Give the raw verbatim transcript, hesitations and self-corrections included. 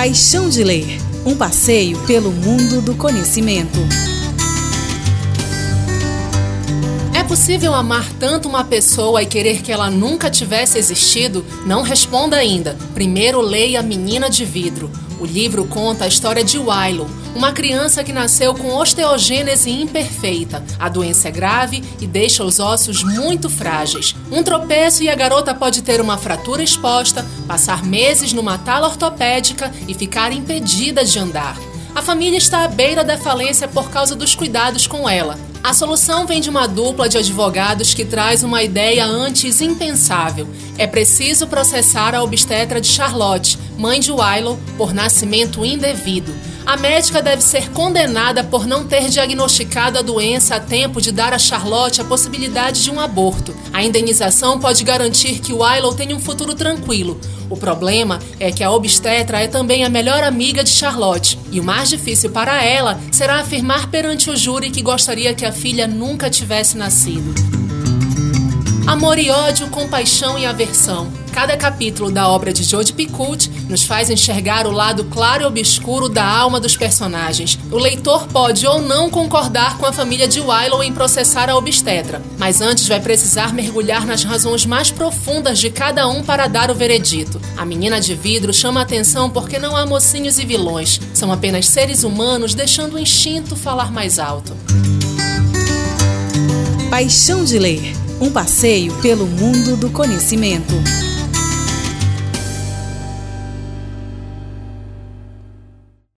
Paixão de Ler, um passeio pelo mundo do conhecimento. É possível amar tanto uma pessoa e querer que ela nunca tivesse existido? Não responda ainda. Primeiro leia Menina de Vidro. O livro conta a história de Willow, uma criança que nasceu com osteogênese imperfeita. A doença é grave e deixa os ossos muito frágeis. Um tropeço e a garota pode ter uma fratura exposta, passar meses numa tala ortopédica e ficar impedida de andar. A família está à beira da falência por causa dos cuidados com ela. A solução vem de uma dupla de advogados que traz uma ideia antes impensável. É preciso processar a obstetra de Charlotte, mãe de Willow, por nascimento indevido. A médica deve ser condenada por não ter diagnosticado a doença a tempo de dar a Charlotte a possibilidade de um aborto. A indenização pode garantir que Willow tenha um futuro tranquilo. O problema é que a obstetra é também a melhor amiga de Charlotte, e o mais difícil para ela será afirmar perante o júri que gostaria que a filha nunca tivesse nascido. Amor e ódio, compaixão e aversão. Cada capítulo da obra de Jodi Picoult nos faz enxergar o lado claro e obscuro da alma dos personagens. O leitor pode ou não concordar com a família de Willow em processar a obstetra, mas antes vai precisar mergulhar nas razões mais profundas de cada um para dar o veredito. A Menina de Vidro chama a atenção porque não há mocinhos e vilões. São apenas seres humanos deixando o instinto falar mais alto. Paixão de Ler, um passeio pelo mundo do conhecimento.